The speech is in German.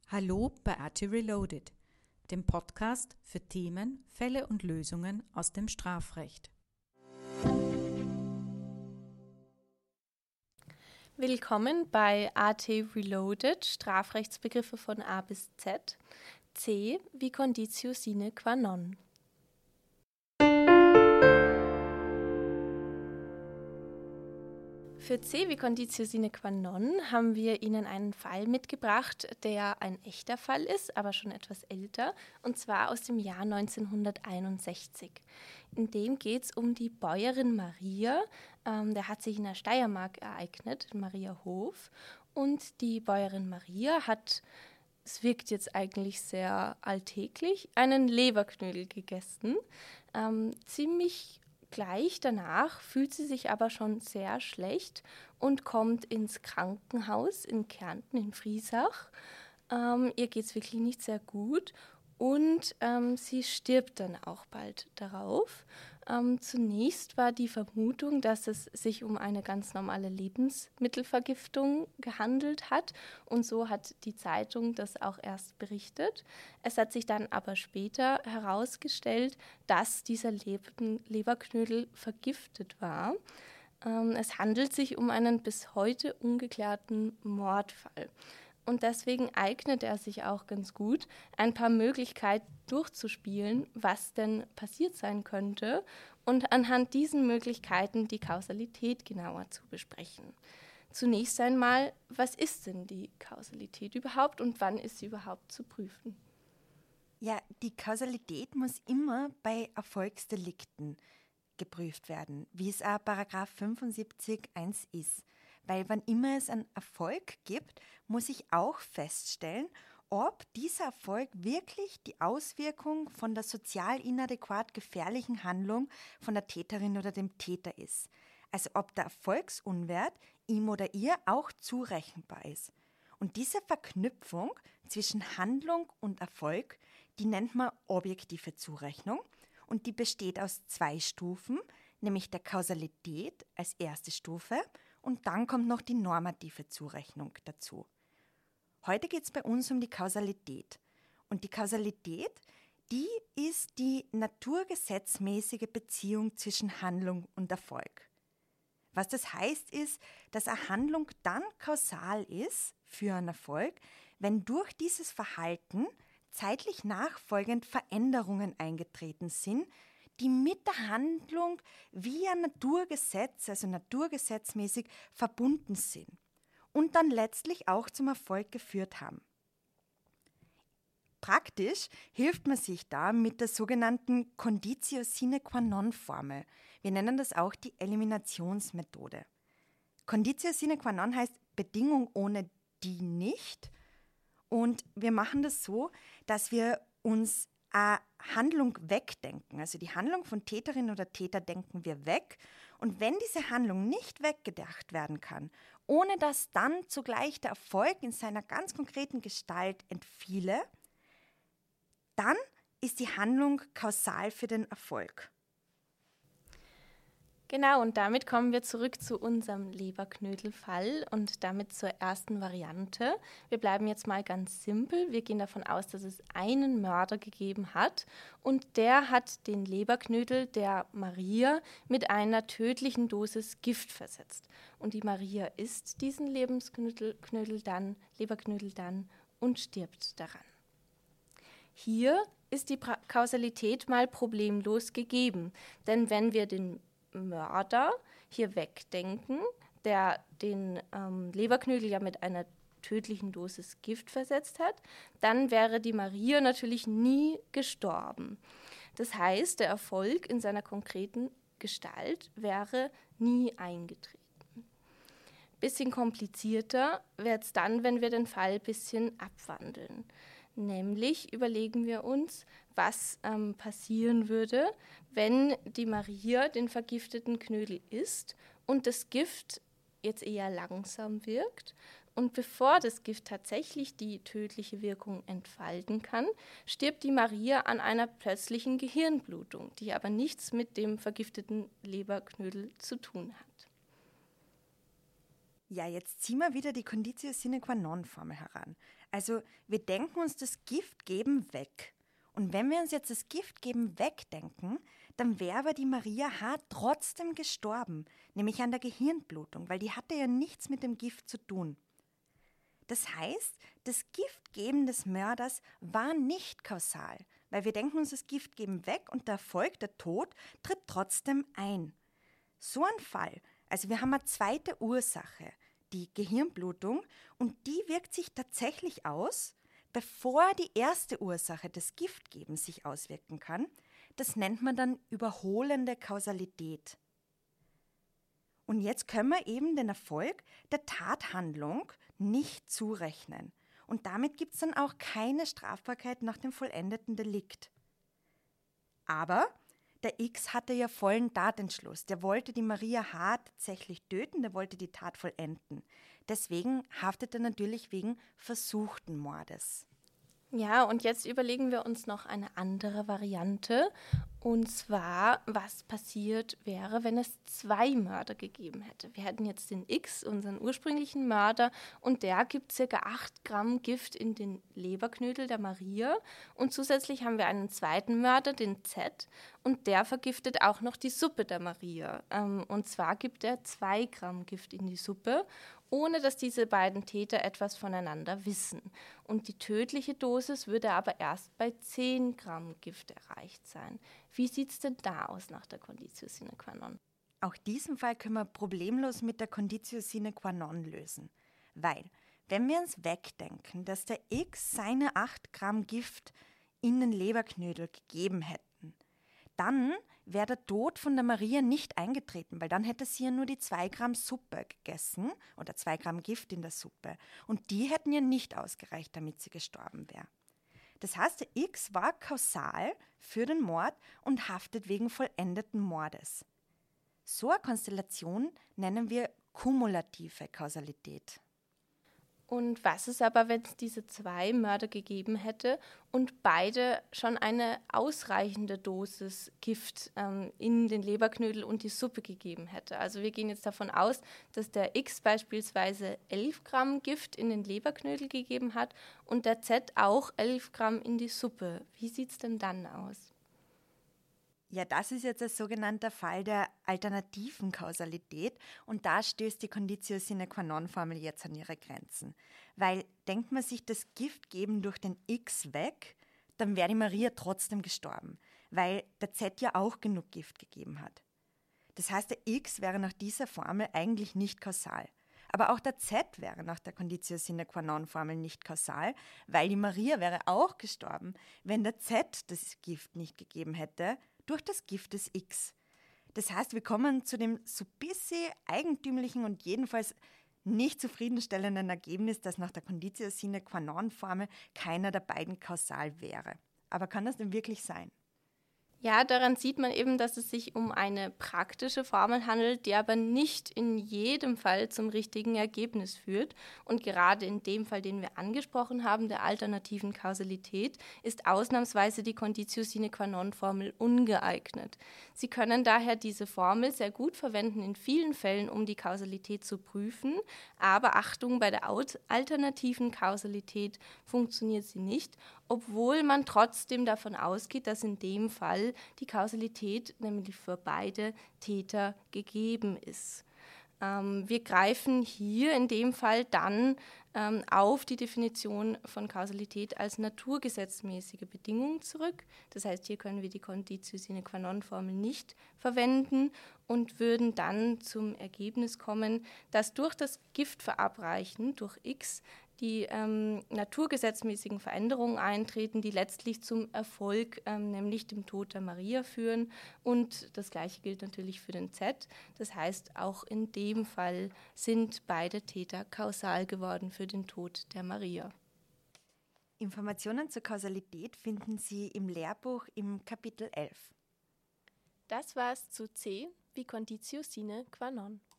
Hallo bei AT Reloaded, dem Podcast für Themen, Fälle und Lösungen aus dem Strafrecht. Willkommen bei AT Reloaded, Strafrechtsbegriffe von A bis Z. C wie Conditio sine qua non. Für C wie Conditio sine qua non haben wir Ihnen einen Fall mitgebracht, der ein echter Fall ist, aber schon etwas älter, und zwar aus dem Jahr 1961. In dem geht es um die Bäuerin Maria, der hat sich in der Steiermark ereignet, in Mariahof, und die Bäuerin Maria hat, es wirkt jetzt eigentlich sehr alltäglich, einen Leberknödel gegessen, ziemlich gleich danach fühlt sie sich aber schon sehr schlecht und kommt ins Krankenhaus in Kärnten, in Friesach. Ihr geht es wirklich nicht sehr gut und sie stirbt dann auch bald darauf. Zunächst war die Vermutung, dass es sich um eine ganz normale Lebensmittelvergiftung gehandelt hat, und so hat die Zeitung das auch erst berichtet. Es hat sich dann aber später herausgestellt, dass dieser Leberknödel vergiftet war. Es handelt sich um einen bis heute ungeklärten Mordfall. Und deswegen eignet er sich auch ganz gut, ein paar Möglichkeiten durchzuspielen, was denn passiert sein könnte, und anhand diesen Möglichkeiten die Kausalität genauer zu besprechen. Zunächst einmal, was ist denn die Kausalität überhaupt und wann ist sie überhaupt zu prüfen? Ja, die Kausalität muss immer bei Erfolgsdelikten geprüft werden, wie es auch Paragraph 75 1 ist. Weil wann immer es einen Erfolg gibt, muss ich auch feststellen, ob dieser Erfolg wirklich die Auswirkung von der sozial inadäquat gefährlichen Handlung von der Täterin oder dem Täter ist. Also ob der Erfolgsunwert ihm oder ihr auch zurechenbar ist. Und diese Verknüpfung zwischen Handlung und Erfolg, die nennt man objektive Zurechnung, und die besteht aus 2 Stufen, nämlich der Kausalität als erste Stufe, und dann kommt noch die normative Zurechnung dazu. Heute geht es bei uns um die Kausalität. Und die Kausalität, die ist die naturgesetzmäßige Beziehung zwischen Handlung und Erfolg. Was das heißt, ist, dass eine Handlung dann kausal ist für einen Erfolg, wenn durch dieses Verhalten zeitlich nachfolgend Veränderungen eingetreten sind, die mit der Handlung via Naturgesetz, also naturgesetzmäßig verbunden sind und dann letztlich auch zum Erfolg geführt haben. Praktisch hilft man sich da mit der sogenannten Conditio sine qua non Formel. Wir nennen das auch die Eliminationsmethode. Conditio sine qua non heißt Bedingung ohne die nicht. Und wir machen das so, dass wir uns eine Handlung wegdenken. Also die Handlung von Täterin oder Täter denken wir weg. Und wenn diese Handlung nicht weggedacht werden kann, ohne dass dann zugleich der Erfolg in seiner ganz konkreten Gestalt entfiele, dann ist die Handlung kausal für den Erfolg. Genau, und damit kommen wir zurück zu unserem Leberknödelfall und damit zur ersten Variante. Wir bleiben jetzt mal ganz simpel. Wir gehen davon aus, dass es einen Mörder gegeben hat und der hat den Leberknödel der Maria mit einer tödlichen Dosis Gift versetzt. Und die Maria isst diesen Leberknödel dann und stirbt daran. Hier ist die Kausalität mal problemlos gegeben, denn wenn wir den Mörder hier wegdenken, der den Leberknödel ja mit einer tödlichen Dosis Gift versetzt hat, dann wäre die Maria natürlich nie gestorben. Das heißt, der Erfolg in seiner konkreten Gestalt wäre nie eingetreten. Bisschen komplizierter wird es dann, wenn wir den Fall ein bisschen abwandeln. Nämlich überlegen wir uns, was passieren würde, wenn die Maria den vergifteten Knödel isst und das Gift jetzt eher langsam wirkt. Und bevor das Gift tatsächlich die tödliche Wirkung entfalten kann, stirbt die Maria an einer plötzlichen Gehirnblutung, die aber nichts mit dem vergifteten Leberknödel zu tun hat. Ja, jetzt ziehen wir wieder die Conditio sine qua non Formel heran. Also wir denken uns das Giftgeben weg. Und wenn wir uns jetzt das Giftgeben wegdenken, dann wäre aber die Maria H. trotzdem gestorben, nämlich an der Gehirnblutung, weil die hatte ja nichts mit dem Gift zu tun. Das heißt, das Giftgeben des Mörders war nicht kausal, weil wir denken uns das Giftgeben weg und der Erfolg, der Tod, tritt trotzdem ein. So ein Fall, also wir haben eine zweite Ursache, die Gehirnblutung, und die wirkt sich tatsächlich aus, bevor die erste Ursache des Giftgebens sich auswirken kann. Das nennt man dann überholende Kausalität. Und jetzt können wir eben den Erfolg der Tathandlung nicht zurechnen. Und damit gibt es dann auch keine Strafbarkeit nach dem vollendeten Delikt. Aber der X hatte ja vollen Tatentschluss. Der wollte die Maria H. tatsächlich töten, der wollte die Tat vollenden. Deswegen haftet er natürlich wegen versuchten Mordes. Ja, und jetzt überlegen wir uns noch eine andere Variante. Und zwar, was passiert wäre, wenn es 2 Mörder gegeben hätte. Wir hätten jetzt den X, unseren ursprünglichen Mörder, und der gibt ca. 8 Gramm Gift in den Leberknödel der Maria. Und zusätzlich haben wir einen zweiten Mörder, den Z, und der vergiftet auch noch die Suppe der Maria. Und zwar gibt er 2 Gramm Gift in die Suppe, ohne dass diese beiden Täter etwas voneinander wissen. Und die tödliche Dosis würde aber erst bei 10 Gramm Gift erreicht sein. Wie sieht es denn da aus nach der Conditio sine qua non? Auch diesen Fall können wir problemlos mit der Conditio sine qua non lösen. Weil, wenn wir uns wegdenken, dass der X seine 8 Gramm Gift in den Leberknödel gegeben hätten, dann wäre der Tod von der Maria nicht eingetreten, weil dann hätte sie ja nur die 2 Gramm Suppe gegessen oder 2 Gramm Gift in der Suppe. Und die hätten ja nicht ausgereicht, damit sie gestorben wäre. Das heißt, der X war kausal für den Mord und haftet wegen vollendeten Mordes. So eine Konstellation nennen wir kumulative Kausalität. Und was ist aber, wenn es diese 2 Mörder gegeben hätte und beide schon eine ausreichende Dosis Gift in den Leberknödel und die Suppe gegeben hätte? Also wir gehen jetzt davon aus, dass der X beispielsweise 11 Gramm Gift in den Leberknödel gegeben hat und der Z auch 11 Gramm in die Suppe. Wie sieht es denn dann aus? Ja, das ist jetzt ein sogenannter Fall der alternativen Kausalität und da stößt die Conditio sine qua non Formel jetzt an ihre Grenzen. Weil denkt man sich das Giftgeben durch den X weg, dann wäre die Maria trotzdem gestorben, weil der Z ja auch genug Gift gegeben hat. Das heißt, der X wäre nach dieser Formel eigentlich nicht kausal. Aber auch der Z wäre nach der Conditio sine qua non Formel nicht kausal, weil die Maria wäre auch gestorben, wenn der Z das Gift nicht gegeben hätte, durch das Gift des X. Das heißt, wir kommen zu dem so bisschen eigentümlichen und jedenfalls nicht zufriedenstellenden Ergebnis, dass nach der Conditio sine qua non Formel keiner der beiden kausal wäre. Aber kann das denn wirklich sein? Ja, daran sieht man eben, dass es sich um eine praktische Formel handelt, die aber nicht in jedem Fall zum richtigen Ergebnis führt. Und gerade in dem Fall, den wir angesprochen haben, der alternativen Kausalität, ist ausnahmsweise die Conditio sine qua non Formel ungeeignet. Sie können daher diese Formel sehr gut verwenden in vielen Fällen, um die Kausalität zu prüfen. Aber Achtung, bei der alternativen Kausalität funktioniert sie nicht, obwohl man trotzdem davon ausgeht, dass in dem Fall die Kausalität nämlich für beide Täter gegeben ist. Wir greifen hier in dem Fall dann auf die Definition von Kausalität als naturgesetzmäßige Bedingung zurück. Das heißt, hier können wir die Conditio sine qua non Formel nicht verwenden und würden dann zum Ergebnis kommen, dass durch das Giftverabreichen durch X die naturgesetzmäßigen Veränderungen eintreten, die letztlich zum Erfolg, nämlich dem Tod der Maria führen. Und das Gleiche gilt natürlich für den Z. Das heißt, auch in dem Fall sind beide Täter kausal geworden für den Tod der Maria. Informationen zur Kausalität finden Sie im Lehrbuch im Kapitel 11. Das war's zu C wie Conditio sine qua non.